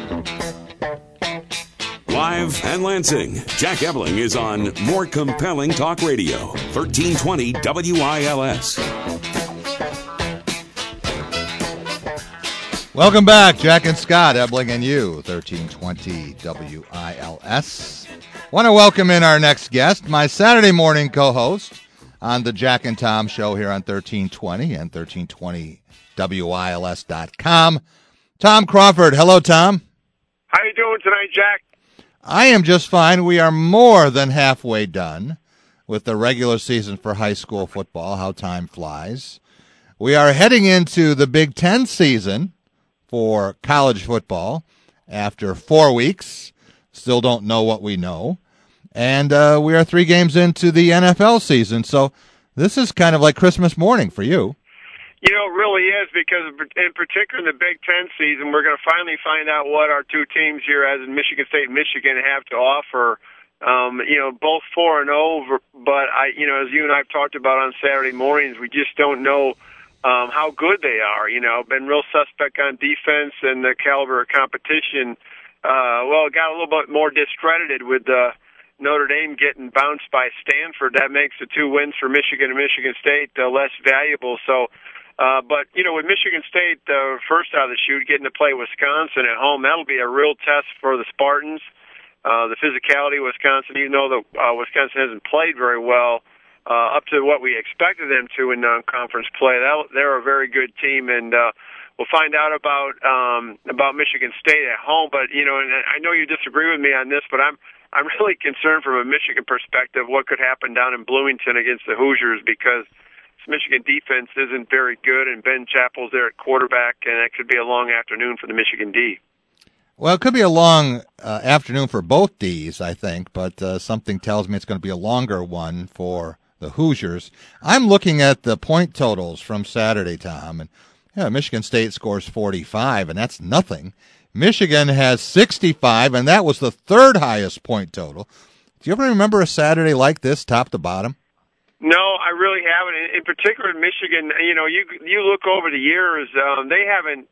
Live and Lansing, Jack Ebling is on More Compelling Talk Radio, 1320 WILS. Welcome back, Jack and Scott, Ebling and you, 1320 WILS. Want to welcome in our next guest, my Saturday morning co-host on the Jack and Tom show here on 1320 and 1320WILS.com. Tom Crawford. Hello, Tom. How you doing tonight, Jack? I am just fine. We are more than halfway done with the regular season for high school football. How time flies. We are heading into the Big Ten season for college football after 4 weeks. Still don't know what we know. And we are 3 games into the NFL season. So this is kind of like Christmas morning for you. You know, it really is, because in particular in the Big Ten season, we're going to finally find out what our 2 teams here, as in Michigan State and Michigan, have to offer. Both 4-0, but as you and I have talked about on Saturday mornings, we just don't know how good they are. Been real suspect on defense and the caliber of competition. It got a little bit more discredited with Notre Dame getting bounced by Stanford. That makes the 2 wins for Michigan and Michigan State less valuable. So. But with Michigan State first out of the chute, getting to play Wisconsin at home, that'll be a real test for the Spartans. The physicality of Wisconsin, even though Wisconsin hasn't played very well up to what we expected them to in non-conference play, they're a very good team, and we'll find out about Michigan State at home. But and I know you disagree with me on this, but I'm really concerned from a Michigan perspective what could happen down in Bloomington against the Hoosiers, because Michigan defense isn't very good, and Ben Chappell's there at quarterback, and it could be a long afternoon for the Michigan D. Well, it could be a long afternoon for both Ds, I think, but something tells me it's going to be a longer one for the Hoosiers. I'm looking at the point totals from Saturday, Tom, and Michigan State scores 45, and that's nothing. Michigan has 65, and that was the 3rd highest point total. Do you ever remember a Saturday like this, top to bottom? No, I really haven't. In particular, in Michigan, you look over the years, they haven't,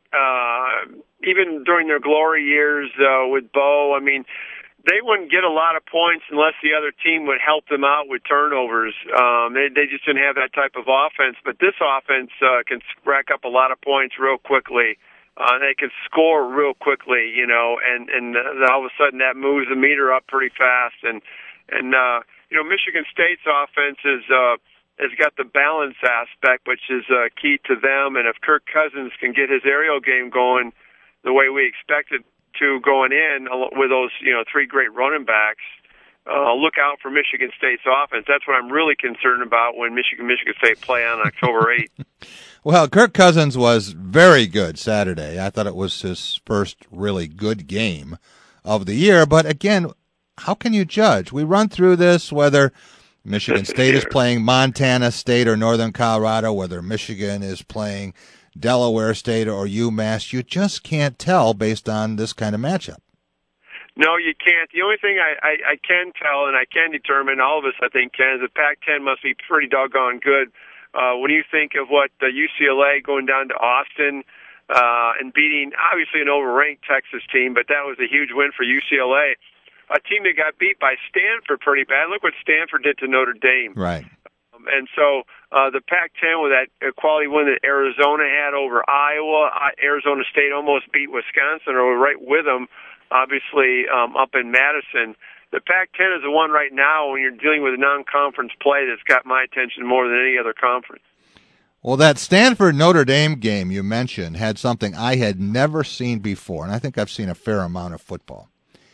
even during their glory years with Bo, they wouldn't get a lot of points unless the other team would help them out with turnovers. They just didn't have that type of offense. But this offense can rack up a lot of points real quickly. They can score real quickly, and all of a sudden that moves the meter up pretty fast. And Michigan State's offense has got the balance aspect, which is key to them. And if Kirk Cousins can get his aerial game going the way we expected to going in with those 3 great running backs, look out for Michigan State's offense. That's what I'm really concerned about when Michigan State play on October 8th. Well, Kirk Cousins was very good Saturday. I thought it was his first really good game of the year. But again, how can you judge? We run through this, whether Michigan State is playing Montana State or Northern Colorado, whether Michigan is playing Delaware State or UMass. You just can't tell based on this kind of matchup. No, you can't. The only thing I can tell, and I can determine, all of us I think can, is the Pac-10 must be pretty doggone good. When you think of what UCLA going down to Austin and beating, obviously, an overranked Texas team, but that was a huge win for UCLA. A team that got beat by Stanford pretty bad. Look what Stanford did to Notre Dame. Right. And so the Pac-10 with that quality win that Arizona had over Iowa, Arizona State almost beat Wisconsin, or right with them, obviously, up in Madison. The Pac-10 is the one right now when you're dealing with a non-conference play that's got my attention more than any other conference. Well, that Stanford-Notre Dame game you mentioned had something I had never seen before, and I think I've seen a fair amount of football.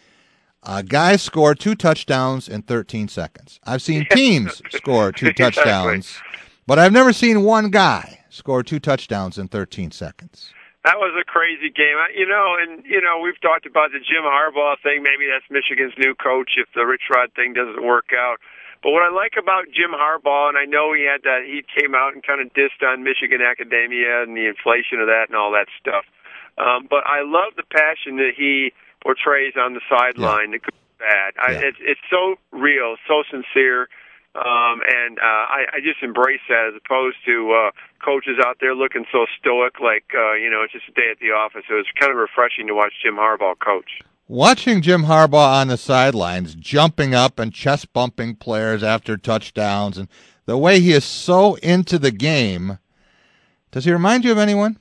Guys score 2 touchdowns in 13 seconds. I've seen teams score 2 touchdowns, but I've never seen one guy score 2 touchdowns in 13 seconds. That was a crazy game. We've talked about the Jim Harbaugh thing. Maybe that's Michigan's new coach if the Rich Rod thing doesn't work out. But what I like about Jim Harbaugh, and I know he came out and kind of dissed on Michigan academia and the inflation of that and all that stuff. But I love the passion that he portrays on the sideline, the good and bad. It's so real, so sincere. I just embrace that as opposed to coaches out there looking so stoic, like it's just a day at the office. It was kind of refreshing to watch Jim Harbaugh coach. Watching Jim Harbaugh on the sidelines, jumping up and chest bumping players after touchdowns, and the way he is so into the game, does he remind you of anyone?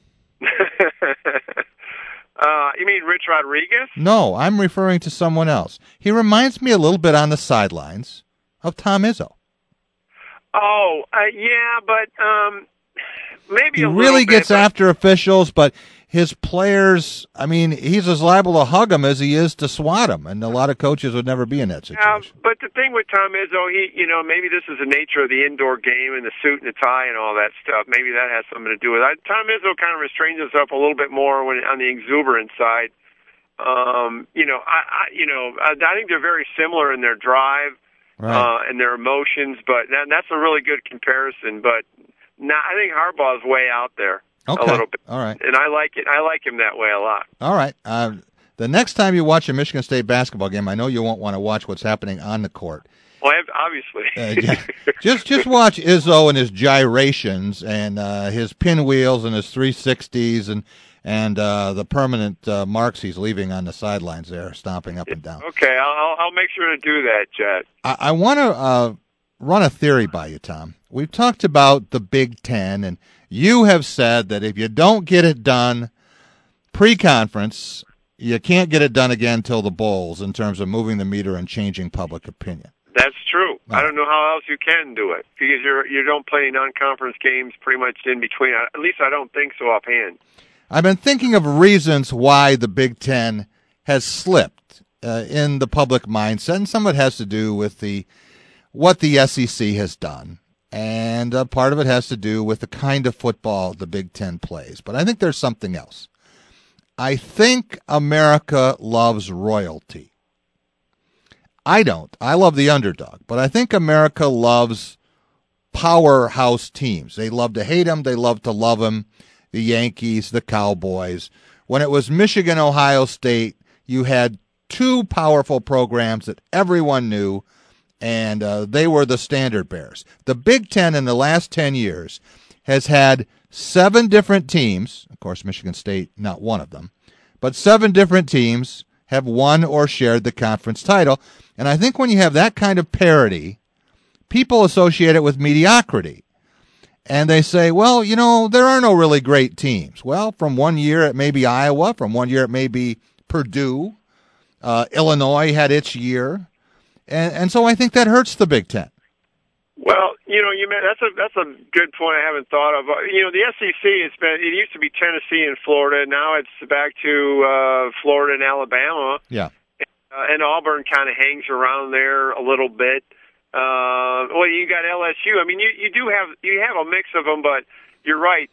You mean Rich Rodriguez? No, I'm referring to someone else. He reminds me a little bit on the sidelines of Tom Izzo. Oh, yeah, but maybe he a little really bit, gets after officials, but his players, I mean, he's as liable to hug them as he is to swat them, and a lot of coaches would never be in that situation. But the thing with Tom Izzo, maybe this is the nature of the indoor game and the suit and the tie and all that stuff. Maybe that has something to do with it. Tom Izzo kind of restrains himself a little bit more on the exuberant side. I think they're very similar in their drive. Right. And their emotions, but that's a really good comparison. But I think Harbaugh's way out there a little bit. All right. And I like it. I like him that way a lot. All right. The next time you watch a Michigan State basketball game, I know you won't want to watch what's happening on the court. Well, obviously. Just watch Izzo and his gyrations and his pinwheels and his 360s and the permanent marks he's leaving on the sidelines there, stomping up and down. Okay, I'll make sure to do that, Chad. I want to run a theory by you, Tom. We've talked about the Big Ten, and you have said that if you don't get it done pre-conference, you can't get it done again till the bowls in terms of moving the meter and changing public opinion. That's true. I don't know how else you can do it because you don't play non-conference games pretty much in between. At least I don't think so offhand. I've been thinking of reasons why the Big Ten has slipped in the public mindset, and some of it has to do with what the SEC has done, and part of it has to do with the kind of football the Big Ten plays. But I think there's something else. I think America loves royalty. I don't. I love the underdog, but I think America loves powerhouse teams. They love to hate them. They love to love them. The Yankees, the Cowboys. When it was Michigan, Ohio State, you had two powerful programs that everyone knew, and they were the standard bearers. The Big Ten in the last 10 years has had 7 different teams. Of course, Michigan State, not one of them. But 7 different teams have won or shared the conference title. And I think when you have that kind of parity, people associate it with mediocrity. And they say, well, there are no really great teams. Well, from one year it may be Iowa. From one year it may be Purdue. Illinois had its year. And so I think that hurts the Big Ten. Well, that's a good point I haven't thought of. The SEC it used to be Tennessee and Florida. Now it's back to Florida and Alabama. Yeah. And Auburn kind of hangs around there a little bit. Well, you got LSU. I mean, you have a mix of them, but you're right.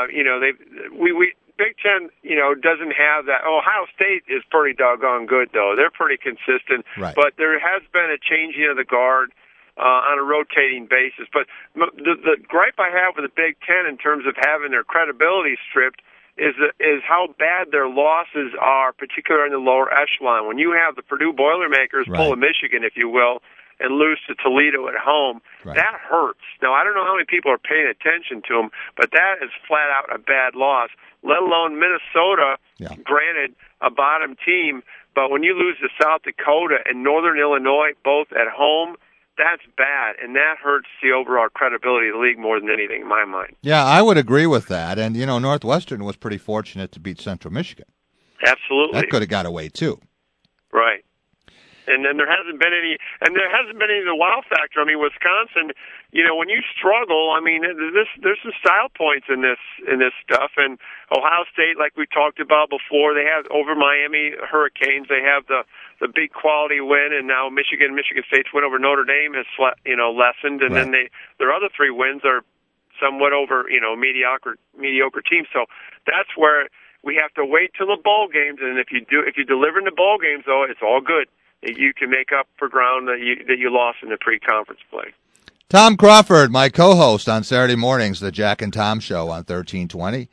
Big Ten, doesn't have that. Ohio State is pretty doggone good, though. They're pretty consistent. Right. But there has been a changing of the guard on a rotating basis. But the gripe I have with the Big Ten in terms of having their credibility stripped is how bad their losses are, particularly in the lower echelon. When you have the Purdue Boilermakers pull a Michigan, if you will, and lose to Toledo at home, that hurts. Now, I don't know how many people are paying attention to them, but that is flat out a bad loss, let alone Minnesota, granted, a bottom team, but when you lose to South Dakota and Northern Illinois, both at home, that's bad, and that hurts the overall credibility of the league more than anything in my mind. Yeah, I would agree with that, and, Northwestern was pretty fortunate to beat Central Michigan. Absolutely. That could have got away, too. Right. And then there hasn't been any of the wow factor. I mean, Wisconsin, when you struggle, I mean, there's some style points in this stuff. And Ohio State, like we talked about before, they have over Miami Hurricanes. They have the big quality win, and now Michigan State's win over Notre Dame has lessened, and then their other 3 wins are somewhat over mediocre teams. So that's where we have to wait till the bowl games. And if you deliver in the bowl games, though, it's all good. You can make up for ground that you lost in the pre-conference play. Tom Crawford, my co-host on Saturday mornings, the Jack and Tom Show on 1320,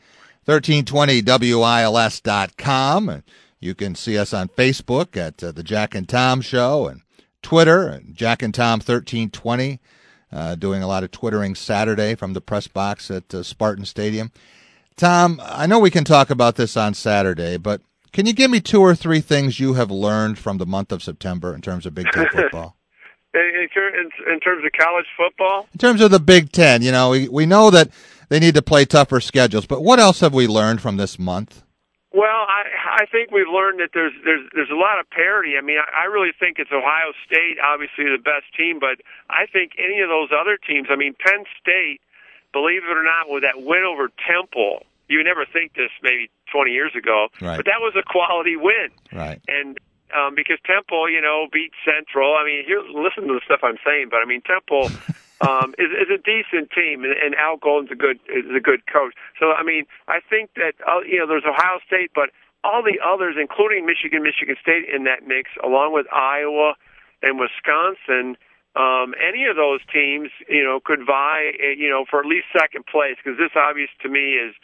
1320WILS.com. And you can see us on Facebook at the Jack and Tom Show and Twitter, Jack and Tom 1320, doing a lot of Twittering Saturday from the press box at Spartan Stadium. Tom, I know we can talk about this on Saturday, but can you give me 2 or 3 things you have learned from the month of September in terms of Big Ten football? In terms of college football? In terms of the Big Ten, we know that they need to play tougher schedules, but what else have we learned from this month? Well, I think we've learned that there's a lot of parity. I mean, I really think it's Ohio State, obviously the best team, but I think any of those other teams, I mean, Penn State, believe it or not, with that win over Temple, you would never think this maybe 20 years ago, right. But that was a quality win. Right. And because Temple, beat Central. I mean, listen to the stuff I'm saying, but I mean, Temple is a decent team, and Al Golden's is a good coach. So I mean, I think that there's Ohio State, but all the others, including Michigan State, in that mix, along with Iowa and Wisconsin. Any of those teams, could vie, for at least second place, because this, obvious to me, is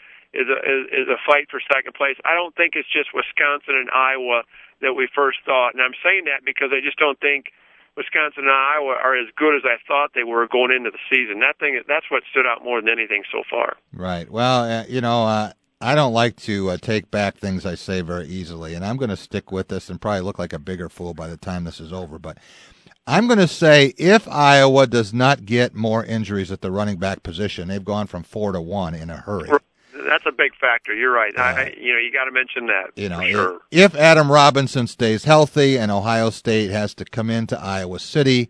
a fight for second place. I don't think it's just Wisconsin and Iowa that we first thought, and I'm saying that because I just don't think Wisconsin and Iowa are as good as I thought they were going into the season. That's what stood out more than anything so far. Right. Well, I don't like to take back things I say very easily, and I'm going to stick with this and probably look like a bigger fool by the time this is over, but I'm going to say if Iowa does not get more injuries at the running back position, they've gone from 4 to 1 in a hurry. That's a big factor. You're right. You got to mention that. For sure. If Adam Robinson stays healthy and Ohio State has to come into Iowa City,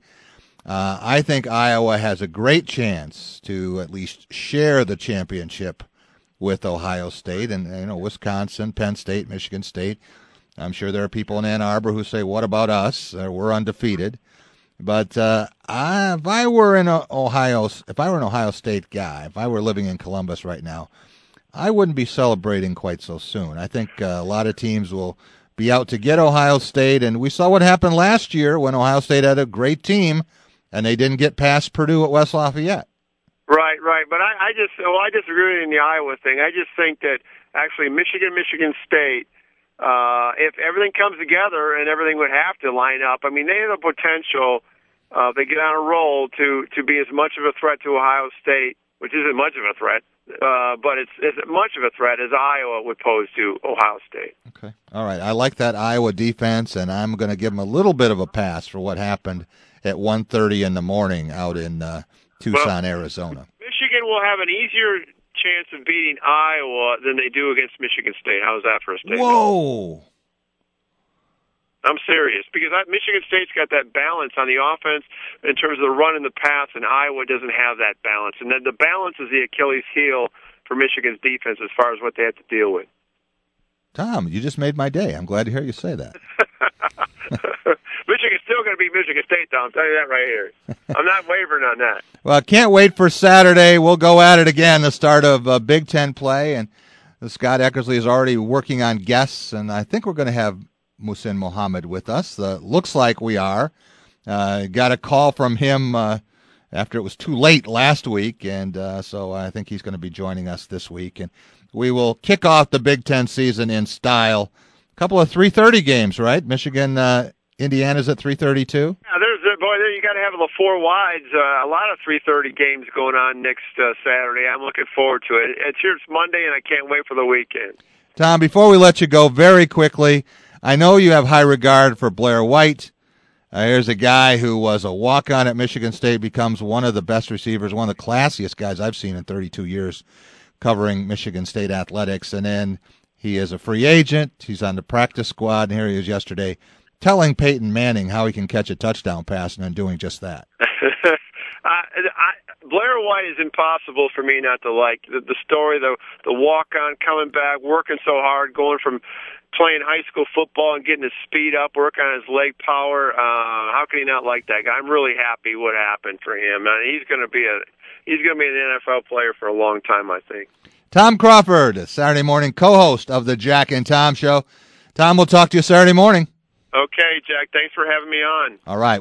I think Iowa has a great chance to at least share the championship with Ohio State and Wisconsin, Penn State, Michigan State. I'm sure there are people in Ann Arbor who say, "What about us? We're undefeated." But if I were an Ohio State guy, if I were living in Columbus right now, I wouldn't be celebrating quite so soon. I think a lot of teams will be out to get Ohio State, and we saw what happened last year when Ohio State had a great team, and they didn't get past Purdue at West Lafayette. Right. But I disagree with you in the Iowa thing. I just think that actually Michigan State, if everything comes together and everything would have to line up, I mean, they have the potential, they get on a roll to be as much of a threat to Ohio State, which isn't much of a threat, but it's as much of a threat as Iowa would pose to Ohio State. Okay. All right. I like that Iowa defense, and I'm going to give them a little bit of a pass for what happened at 1:30 in the morning out in Tucson, Arizona. Michigan will have an easier chance of beating Iowa than they do against Michigan State. How's that for a statement? Whoa. I'm serious, because Michigan State's got that balance on the offense in terms of the run and the pass, and Iowa doesn't have that balance. And then the balance is the Achilles heel for Michigan's defense as far as what they have to deal with. Tom, you just made my day. I'm glad to hear you say that. Michigan's still going to be Michigan State, Tom. I'm telling you that right here. I'm not wavering on that. Well, I can't wait for Saturday. We'll go at it again, the start of Big Ten play, and Scott Eckersley is already working on guests, and I think we're going to have Muhsin Mohammed with us. Looks like we are. Got a call from him after it was too late last week, and so I think he's going to be joining us this week. And we will kick off the Big Ten season in style. A couple of 3:30 games, right? Michigan, Indiana's at 3:32. Yeah, there you got to have the four wides. A lot of 3:30 games going on next Saturday. I'm looking forward to it. It's Monday, and I can't wait for the weekend. Tom, before we let you go, very quickly, I know you have high regard for Blair White. Here's a guy who was a walk-on at Michigan State, becomes one of the best receivers, one of the classiest guys I've seen in 32 years covering Michigan State athletics. And then he is a free agent. He's on the practice squad, and here he is yesterday telling Peyton Manning how he can catch a touchdown pass and then doing just that. Blair White is impossible for me not to like. The story, the walk-on, coming back, working so hard, going from playing high school football and getting his speed up, working on his leg power. How can you not like that guy? I'm really happy what happened for him. He's going to be an NFL player for a long time, I think. Tom Crawford, Saturday morning co-host of the Jack and Tom Show. Tom, we'll talk to you Saturday morning. Okay, Jack. Thanks for having me on. All right.